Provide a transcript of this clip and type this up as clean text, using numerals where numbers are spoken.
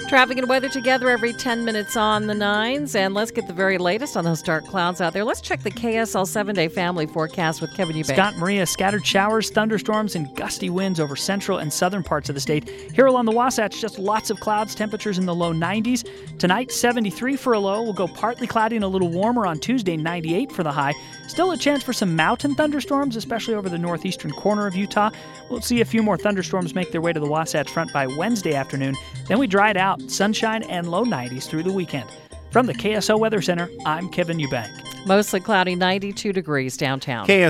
Traffic and weather together every 10 minutes on the 9s. And let's get the very latest on those dark clouds out there. Let's check the KSL 7-day family forecast with Kevin Eubank. Scott, Maria, scattered showers, thunderstorms, and gusty winds over central and southern parts of the state. Here along the Wasatch, just lots of clouds, temperatures in the low 90s. Tonight, 73 for a low. We'll go partly cloudy and a little warmer on Tuesday, 98 for the high. Still a chance for some mountain thunderstorms, especially over the northeastern corner of Utah. We'll see a few more thunderstorms make their way to the Wasatch Front by Wednesday afternoon. Then we dry it out, sunshine and low 90s through the weekend. From the KSO Weather Center, I'm Kevin Eubank. Mostly cloudy, 92 degrees downtown.